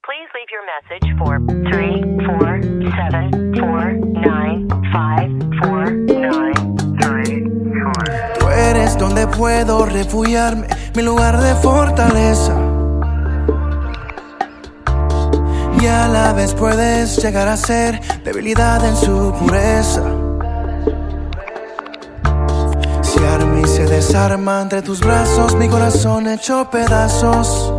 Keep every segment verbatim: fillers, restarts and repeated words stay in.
Please leave your message for three four seven four nine five four nine three four. Tú eres donde puedo refugiarme, mi lugar de fortaleza. Y a la vez puedes llegar a ser debilidad en su pureza. Si arma y se desarma entre tus brazos, mi corazón hecho pedazos.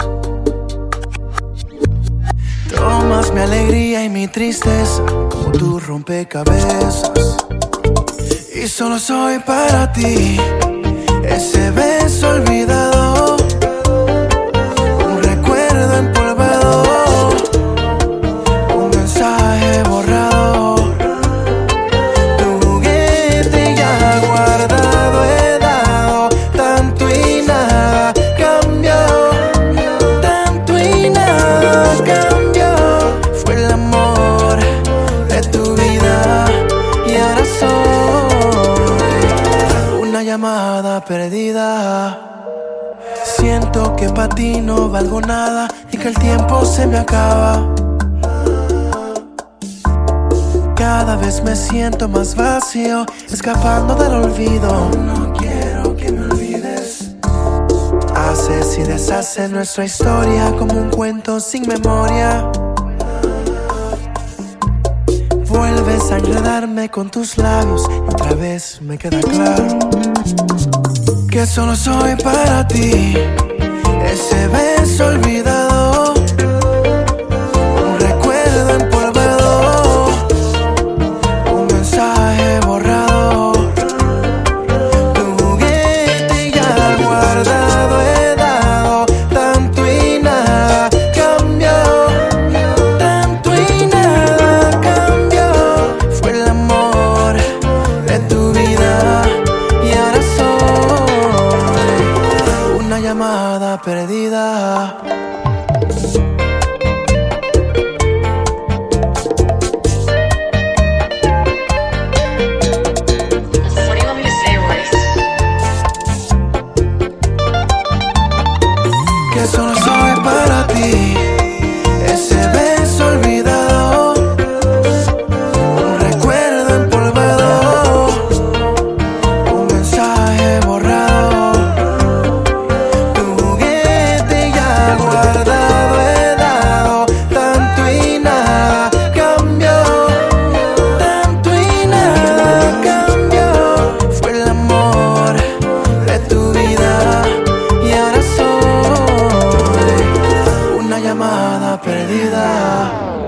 Tomas mi alegría y mi tristeza como tu rompecabezas. Y solo soy para ti ese beso olvidado, un recuerdo empolvado, un mensaje borrado, tu juguete ya guardado. He dado tanto y nada cambió, tanto y nada cambió. Fue el amor de tu vida y ahora soy una llamada perdida. Siento que para ti no valgo nada y que el tiempo se me acaba. Cada vez me siento más vacío, escapando del olvido. No quiero que me olvides. Haces y deshaces nuestra historia como un cuento sin memoria. Vuelves a enredarme con tus labios y otra vez me queda claro que solo soy para ti ese beso olvidado, un recuerdo empolvado, un mensaje borrado, tu juguete ya guardado. He dado tanto y nada cambió, tanto y nada cambió. Fue el amor de tu vida y ahora soy una llamada perdida. What do you want me to say, Royce? Que solo soy para ti ese beso olvidado, un recuerdo empolvado, un mensaje borrado, tu juguete ya guardado. He dado tanto y nada cambió, tanto y nada cambió. Fue el amor de tu vida y ahora soy una llamada perdida.